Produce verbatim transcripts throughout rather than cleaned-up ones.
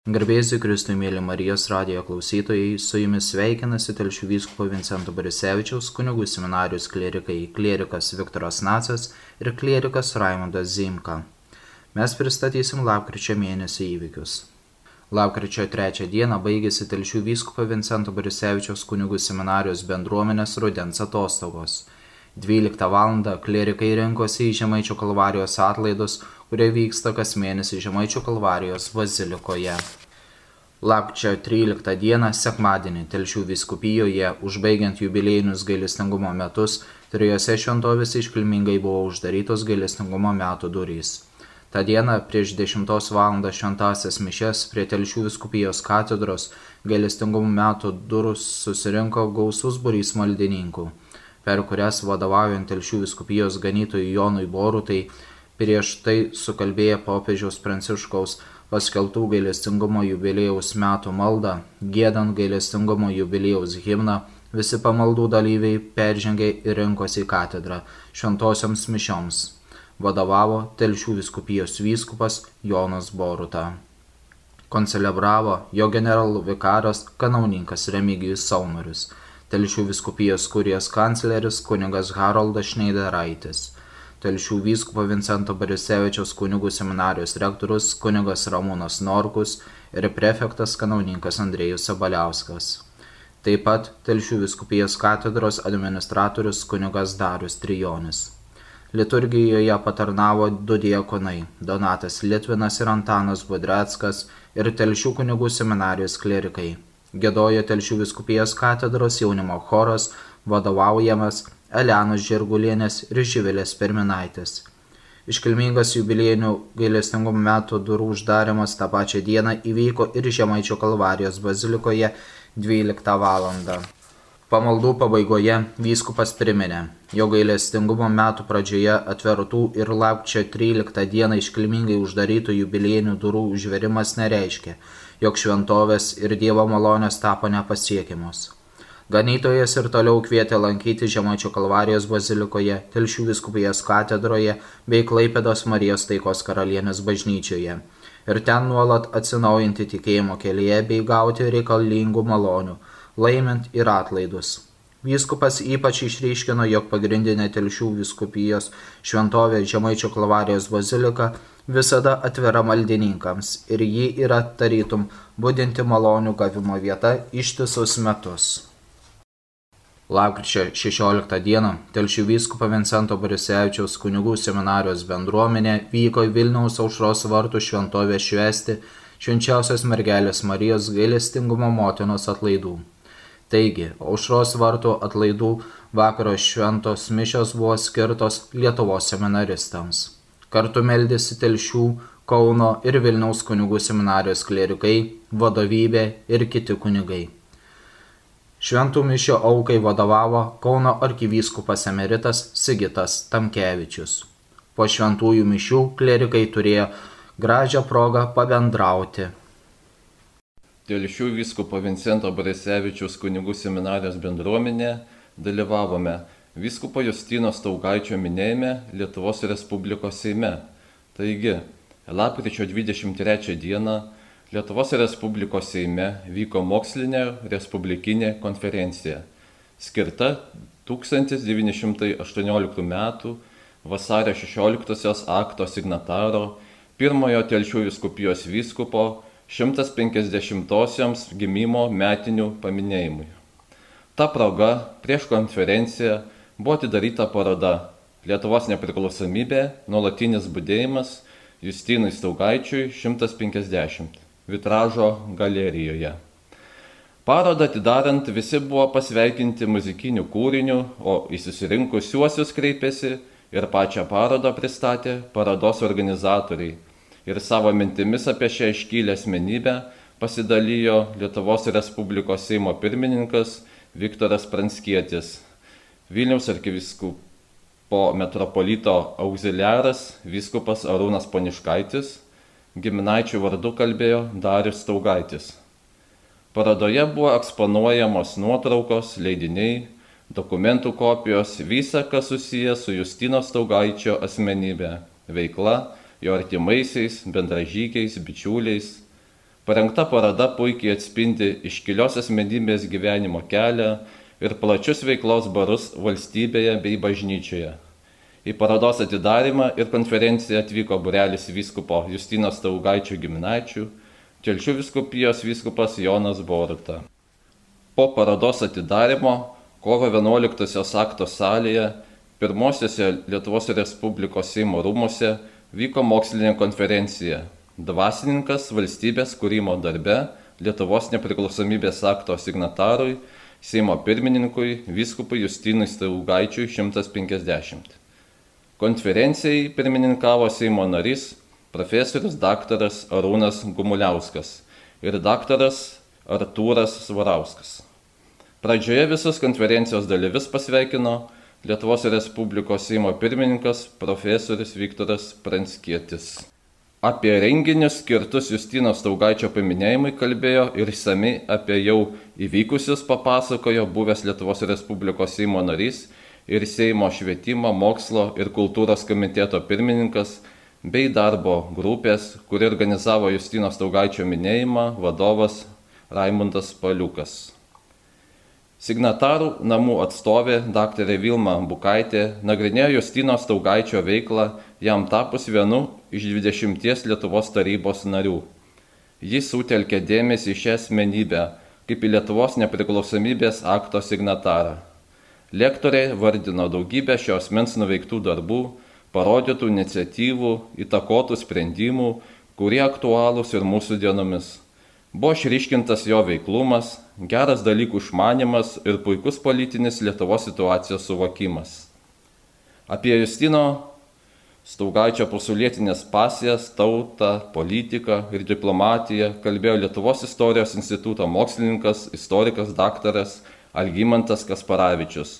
Garbėsiu Kristui, mėly Marijos radijo klausytojai, su jumis sveikinasi Telšių vyskupo Vincento Borisevičiaus kunigų seminarijos klierikai klierikas Viktoras Nacas ir klierikas Raimundas Zimka. Mes pristatysim lapkričio mėnesio įvykius. Lapkričio trečią dieną baigėsi Telšių vyskupo Vincento Borisevičiaus kunigų seminarijos bendruomenės rudens atostogos. dvyliktą valandą klierikai rinkosi į Žemaičių Kalvarijos atlaidus, kurie vyksta kas mėnesį Žemaičių Kalvarijos bazilikoje. Lapkričio tryliktą dieną sekmadienį Telšių vyskupijoje, užbaigiant jubiliejinius gailestingumo metus, trijose šventovėse iškilmingai buvo uždarytos gailestingumo metų durys. Ta diena prieš dešimtos valandos šventąsias mišias prie Telšių vyskupijos katedros gailestingumo metų durų susirinko gausus būrys maldininkų, per kurias vadovaujant Telšių vyskupijos ganytojui Jonui Borutai prieš tai sukalbėję popiežiaus Pranciškaus paskelbtų gailestingumo jubiliejaus metų maldą, giedant gailestingumo jubiliejaus himną, visi pamaldų dalyviai peržengė ir rinkosi į katedrą šventosioms mišioms. Vadovavo Telšių vyskupijos vyskupas Jonas Boruta. Koncelebravo jo generalvikaras kanauninkas Remigijus Saunorius, Telšių vyskupijos kurijos kancleris kunigas Haroldas Šneideraitis, Telšių vyskupo Vincento Borisevičiaus kunigų seminarijos rektorius kunigas Ramūnas Norkus ir prefektas kanauninkas Andrėjus Sabaliauskas. Taip pat Telšių vyskupijos katedros administratorius kunigas Darius Trijonis. Liturgijoje patarnavo du diakonai – Donatas Litvinas ir Antanas Budreckas ir Telšių kunigų seminarijos klierikai. Giedojo Telšių vyskupijos katedros jaunimo choras, vadovaujamas Elenos Žirgulienės ir Živilės Perminaitės. Iškilmingas jubiliejinių gailestingumo metų durų uždarimas tą pačią dieną įvyko ir Žemaičių Kalvarijos bazilikoje dvyliktą valandą. Pamaldų pabaigoje vyskupas priminė, jo gailestingumo metų pradžioje atvertų ir lapkričio tryliktą dieną iškilmingai uždarytų jubiliejinių durų užverimas nereiškia, jog šventovės ir Dievo malonės tapo nepasiekiamos. Ganytojas ir toliau kvietė lankyti Žemaičių Kalvarijos bazilikoje, Telšių vyskupijos katedroje bei Klaipėdos Marijos Taikos karalienės bažnyčioje ir ten nuolat atsinaujinti tikėjimo kelyje bei gauti reikalingų malonių, laimint ir atlaidus. Vyskupas ypač išryškino, jog pagrindinė Telšių vyskupijos šventovė Žemaičių Kalvarijos bazilika visada atvira maldininkams ir ji yra tarytum budinti malonių gavimo vieta ištisus metus. Lapkričio šešioliktą dieną Telšių vyskupo Vincento Borisevičiaus kunigų seminarijos bendruomenė vyko į Vilniaus Aušros vartų šventovę švęsti švenčiausios mergelės Marijos gailestingumo motinos atlaidų. Taigi, Aušros vartų atlaidų vakaro šventos mišios buvo skirtos Lietuvos seminaristams. Kartu meldėsi Telšių, Kauno ir Vilniaus kunigų seminarijos klierikai, vadovybė ir kiti kunigai. Šventų mišio aukai vadovavo Kauno arkivyskupas emeritas Sigitas Tamkevičius. Po šventųjų mišių klierikai turėjo gražią progą pabendrauti. Telšių vyskupo Vincento Borisevičiaus kunigų seminarijos bendruomenė dalyvavome vyskupo Justino Staugaičio minėjime Lietuvos Respublikos Seime. Taigi, lapkričio dvidešimt trečią dieną Lietuvos Respublikos Seime vyko mokslinė respublikinė konferencija, skirta tūkstantis devyni šimtai aštuonioliktų metų vasario šešioliktosios akto signataro pirmojo Telšių vyskupijos vyskupo šimtas penkiasdešimtosioms gimimo metinių paminėjimui. Ta proga prieš konferenciją buvo atidaryta paroda Lietuvos nepriklausomybė, nuolatinis budėjimas Justinui Staugaičiui šimtas penkiasdešimt vitražo galerijoje. Parodą atidarant visi buvo pasveikinti muzikiniu kūriniu, o į susirinkusiuosius kreipėsi ir pačią parodą pristatė parodos organizatoriai. Ir savo mintimis apie šią iškilę asmenybę pasidalijo Lietuvos Respublikos Seimo pirmininkas Viktoras Pranckietis, Vilniaus arkivyskupo metropolito auxiliaras vyskupas Arūnas Poniškaitis, giminaičių vardu kalbėjo Darius Staugaitis. Parodoje buvo eksponuojamos nuotraukos, leidiniai, dokumentų kopijos, visa, kas susiję su Justino Staugaičio asmenybė, veikla, jo artimaisiais, bendražygiais, bičiuliais. Parengta paroda puikiai atspindi iškilios asmenybės gyvenimo kelią ir plačius veiklos barus valstybėje bei bažnyčioje. Į parodos atidarimą ir konferenciją atvyko būrelis vyskupo Justino Staugaičio giminaičių, Telšių vyskupijos vyskupas Jonas Boruta. Po parodos atidarimo kovo vienuoliktosios akto salėje, pirmosiose Lietuvos Respublikos Seimo rūmuose vyko mokslinė konferencija Dvasininkas valstybės kūrimo darbe Lietuvos nepriklausomybės akto signatarui, Seimo pirmininkui vyskupui Justinui Staugaičiui šimtas penkiasdešimt. Konferencijai pirmininkavo Seimo narys profesorius daktaras Arūnas Gumuliauskas ir daktaras Artūras Svarauskas. Pradžioje visus konferencijos dalyvius pasveikino Lietuvos Respublikos Seimo pirmininkas profesorius Viktoras Pranckietis. Apie renginius skirtus Justino Staugaičio paminėjimui kalbėjo ir išsamiai apie jau įvykusius papasakojo buvęs Lietuvos Respublikos Seimo narys ir Seimo švietimo, mokslo ir kultūros komiteto pirmininkas bei darbo grupės, kuri organizavo Justino Staugaičio minėjimą, vadovas Raimundas Paliukas. Signatarų namų atstovė daktarė Vilma Bukaitė nagrinėjo Justino Staugaičio veiklą jam tapus vienu iš dvidešimties Lietuvos tarybos narių. Jis sutelkė dėmesį į šią asmenybę kaip į Lietuvos nepriklausomybės akto signatarą. Lektoriai vardino daugybę šio asmens nuveiktų darbų, parodytų iniciatyvų, įtakotų sprendimų, kurie aktualūs ir mūsų dienomis. Buvo išryškintas jo veiklumas, geras dalykų išmanimas ir puikus politinis Lietuvos situacijos suvokimas. Apie Justino Staugaičio pasaulietinės pasijas, tautą, politiką ir diplomatiją kalbėjo Lietuvos istorijos instituto mokslininkas, istorikas daktaras Algimantas Kasparavičius.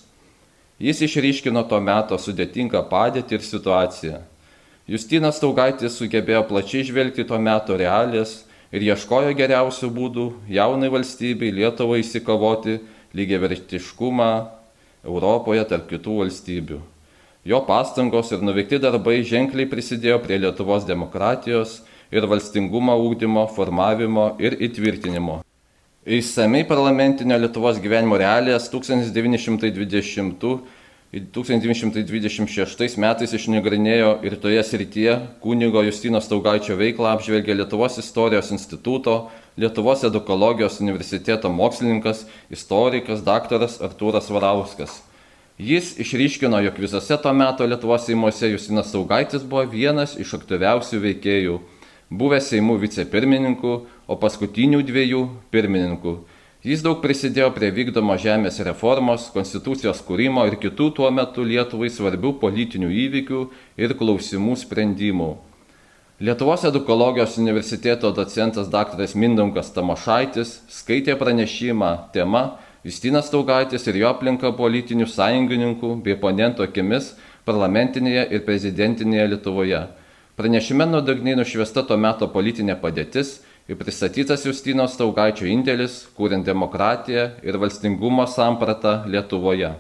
Jis išryškino to meto sudėtingą padėtį ir situaciją. Justinas Staugaitis sugebėjo plačiai žvelgti to meto realijas ir ieškojo geriausių būdų jaunai valstybei Lietuvai įsikovoti lygiavertiškumą Europoje tarp kitų valstybių. Jo pastangos ir nuveikti darbai ženkliai prisidėjo prie Lietuvos demokratijos ir valstingumo ugdymo, formavimo ir įtvirtinimo. Išsamiai parlamentinio Lietuvos gyvenimo realijas tūkstantis devyni šimtai dvidešimtų ir tūkstantis devyni šimtai dvidešimt šeštais metais išnagrinėjo ir toje srityje kunigo Justino Staugaičio veiklą apžvelgė Lietuvos istorijos instituto, Lietuvos edukologijos universiteto mokslininkas, istorikas daktaras Artūras Svarauskas. Jis išryškino, jog visose to meto Lietuvos seimuose Justinas Staugaitis buvo vienas iš aktyviausių veikėjų, buvęs Seimų vicepirmininku, o paskutinių dviejų pirmininkų. Jis daug prisidėjo prie vykdomo žemės reformos, konstitucijos kūrimo ir kitų tuo metu Lietuvai svarbių politinių įvykių ir klausimų sprendimų. Lietuvos edukologijos universiteto docentas daktaras Mindaugas Tamošaitis skaitė pranešimą tema Justinas Staugaitis ir jo aplinka politinių sąjungininkų bei oponentų akimis parlamentinėje ir prezidentinėje Lietuvoje. Pranešime nuodugniai nušviesta to meto politinė padėtis ir pristatytas Justino Staugaičio indėlis, kuriant demokratiją ir valstingumo sampratą Lietuvoje.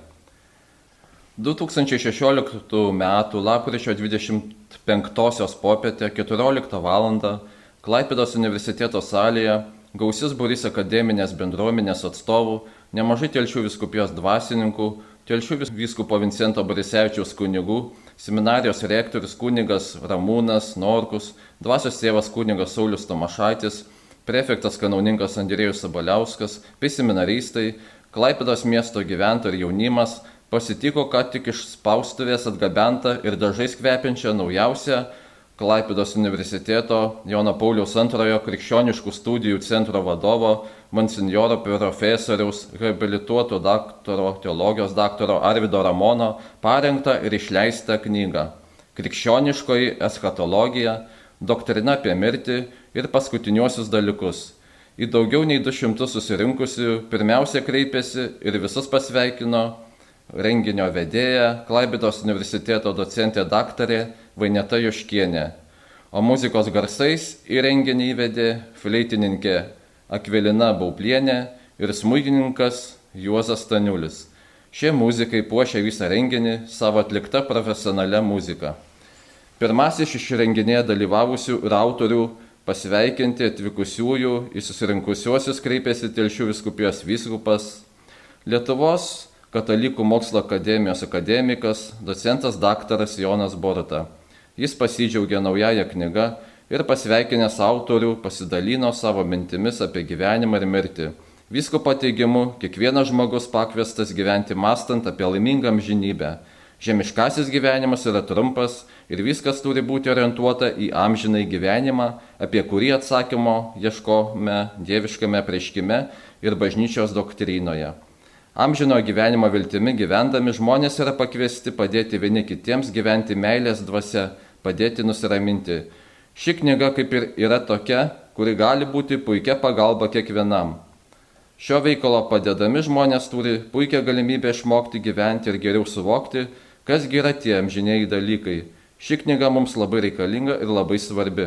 du tūkstančiai šešioliktų metų lapkričio dvidešimt penktosios popietę keturioliktą valandą Klaipėdos universiteto salėje gausis būrys akademinės bendruomenės atstovų, nemažai Telšių vyskupijos dvasininkų, Telšių vyskupo Vincento Borisevičiaus kunigų, seminarijos rektorius kunigas Ramūnas Norkus, dvasios tėvas kunigas Saulius Tomašaitis, prefektas kanauninkas Andrėjus Sabaliauskas, bei seminaristai, Klaipėdos miesto gyventojai ir jaunimas pasitiko ką tik iš spaustuvės atgabentą ir dažais kvepiančią naujausią Klaipėdos universiteto Jono Pauliaus antrojo krikščioniškų studijų centro vadovo monsinjoro profesoriaus habilituoto daktaro, teologijos daktaro Arvydo Ramono parengtą ir išleistą knygą Krikščioniškoji eschatologija, doktrina apie mirtį ir paskutiniuosius dalykus. Į daugiau nei du šimtus susirinkusių pirmiausia kreipėsi ir visus pasveikino renginio vedėja, Klaipėdos universiteto docentė daktarė Vaineta Juškienė, o muzikos garsais į renginį įvedė fleitininkė Akvilina Bauplienė ir smuikininkas Juozas Staniulis. Šie muzikai puošia visą renginį savo atlikta profesionalia muzika. Pirmasis iš renginėje dalyvavusių ir autorių pasveikinti atvykusiųjų į susirinkusiuosius kreipėsi Telšių vyskupijos vyskupas, Lietuvos Katalikų mokslo akademijos akademikas, docentas daktaras Jonas Boruta. Jis pasidžiaugė naująją knygą ir pasveikinęs autorių pasidalino savo mintimis apie gyvenimą ir mirtį. Vyskupo teigimu, kiekvienas žmogus pakviestas gyventi mąstant apie laimingą amžinybę. Žemiškasis gyvenimas yra trumpas ir viskas turi būti orientuota į amžinai gyvenimą, apie kurį atsakymo ieškome dieviškame apreiškime ir bažnyčios doktrinoje. Amžino gyvenimo viltimi gyvendami žmonės yra pakviesti padėti vieni kitiems gyventi meilės dvasia, padėti nusiraminti. Ši knyga kaip ir yra tokia, kuri gali būti puikia pagalba kiekvienam. Šio veikalo padedami žmonės turi puikią galimybę išmokti gyventi ir geriau suvokti, kas yra tie amžiniai dalykai. Ši knyga mums labai reikalinga ir labai svarbi.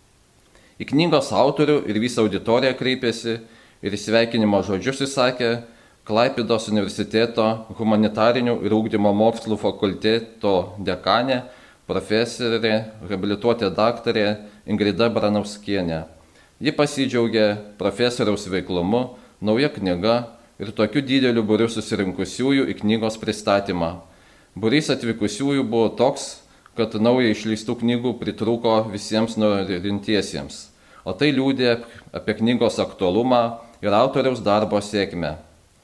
Į knygos autorių ir visą auditoriją kreipėsi ir sveikinimo žodžius įsakė Klaipėdos universiteto humanitarinių ir ugdymo mokslų fakulteto dekanė, profesorė, habilituotė daktarė Ingrida Baranauskienė. Ji pasidžiaugė profesoriaus veiklumu, nauja knyga ir tokiu dideliu būriu susirinkusiųjų į knygos pristatymą. Būrys atvykusiųjų buvo toks, kad naujai išleistų knygų pritrūko visiems norintiesiems, o tai liudė apie knygos aktualumą ir autoriaus darbo sėkmę.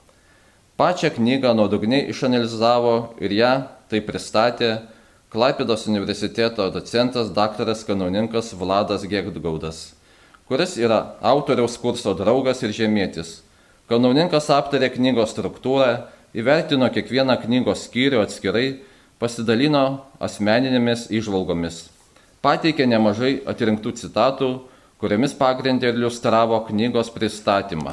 Pačią knygą nuodugniai išanalizavo ir ją tai pristatė Klaipėdos universiteto docentas daktaras kanauninkas Vladas Gedgaudas, kuris yra autoriaus kurso draugas ir žemietis. Kanauninkas aptarė knygos struktūrą, įvertino kiekvieną knygos skyrių atskirai, pasidalino asmeninėmis įžvalgomis. Pateikė nemažai atrinktų citatų, kuriomis pagrindė ir iliustravo knygos pristatymą.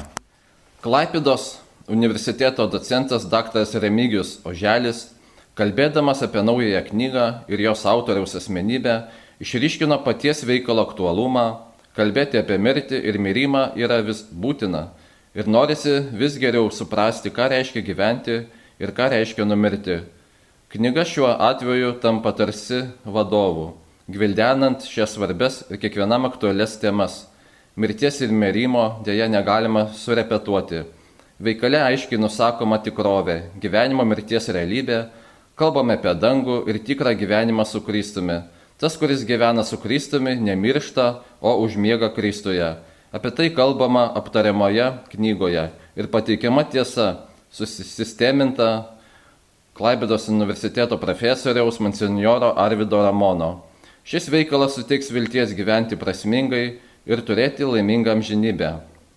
Klaipėdos universiteto docentas daktaras Remigijus Oželis, kalbėdamas apie naująją knygą ir jos autoriaus asmenybę, išryškino paties veikalo aktualumą, kalbėti apie mirtį ir mirimą yra vis būtina ir norisi vis geriau suprasti, ką reiškia gyventi ir ką reiškia numirti. Knyga šiuo atveju tampa tarsi vadovu, gvildenant šias svarbes ir kiekvienam aktualias temas. Mirties ir mirimo dėja negalima surepetuoti. Veikale aiškiai nusakoma tikrovė, gyvenimo mirties realybė, kalbame apie dangų ir tikrą gyvenimą su Kristumi. Tas, kuris gyvena su Kristumi, nemiršta, o užmiega Kristuje. Apie tai kalbama aptariamoje knygoje ir pateikiama tiesa, susisteminta Klaipėdos universiteto profesoriaus monsinjoro Arvydo Ramono. Šis veikalas suteiks vilties gyventi prasmingai ir turėti laimingą amžinybę.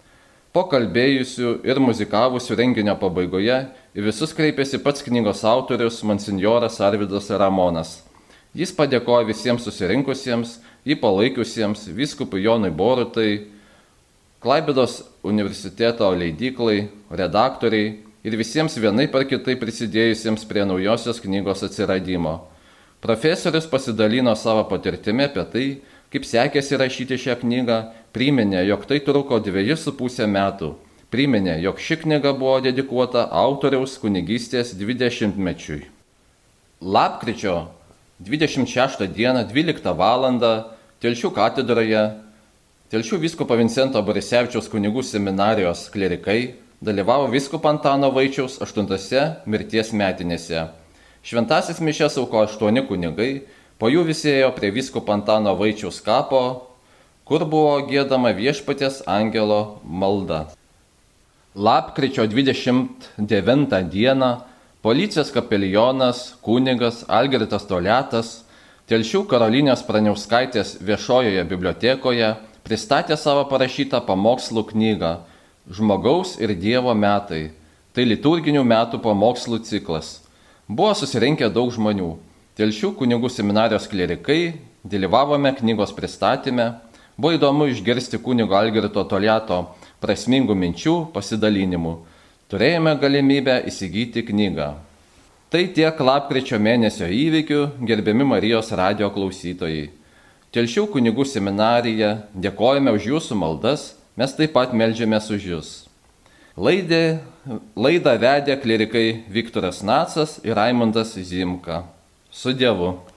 Po kalbėjusių ir muzikavusių renginio pabaigoje į visus kreipėsi pats knygos autorius monsinjoras Arvydas Ramonas. Jis padėkojo visiems susirinkusiems, jį palaikiusiems vyskupui Jonui Borutai, Klaipėdos universiteto leidyklai, redaktoriai ir visiems vienai par kitai prisidėjusiems prie naujosios knygos atsiradimo. Profesorius pasidalino savo patirtimi apie tai, kaip sekėsi rašyti šią knygą, priminė, jog tai truko dviejus su pusę metų. Priminė, jog ši knyga buvo dedikuota autoriaus kunigystės dvidešimtmečiui. Lapkričio dvidešimt šeštą dieną, dvyliktą valandą, Telšių katedroje, Telšių vyskupo Vincento Borisevičiaus kunigų seminarijos klerikai dalyvavo vyskupo Antano Vaičiaus aštuntose mirties metinėse. Šventasis mišias aukojo aštuoni kunigai, po jų visi ėjo prie vyskupo Antano Vaičiaus kapo, kur buvo giedama Viešpaties angelo malda. Lapkričio dvidešimt devintą dieną policijos kapelionas kunigas Algirdas Toliatas Telšių Karolinės Praniauskaitės viešojoje bibliotekoje pristatė savo parašytą pamokslų knygą Žmogaus ir Dievo metai. Tai liturginių metų pamokslų ciklas. Buvo susirinkę daug žmonių. Telšių kunigų seminarijos klerikai, dalyvavome knygos pristatyme, buvo įdomu išgirsti kunigo Algirdo Toliato prasmingų minčių pasidalinimų. Turėjome galimybę įsigyti knygą. Tai tiek lapkričio mėnesio įvykių, gerbiami Marijos radijo klausytojai. Telšių kunigų seminarija, dėkojame už jūsų maldas, mes taip pat meldžiamės už jūs. Laidė, laidą vedė klerikai Viktoras Nacas ir Raimundas Zimka. Su Dievu.